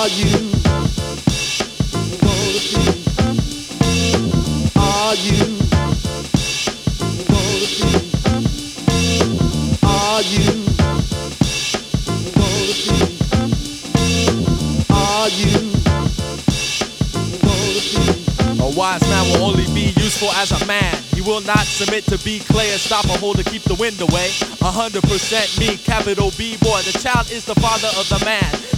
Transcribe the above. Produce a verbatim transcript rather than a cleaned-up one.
you gonna be? Are you gonna be? Are you gonna be? Are you gonna be? A wise man will only be useful as a man. He will not submit to be clay and stop a hole to keep the wind away. A hundred percent me, capital B boy. The child is the father of the man.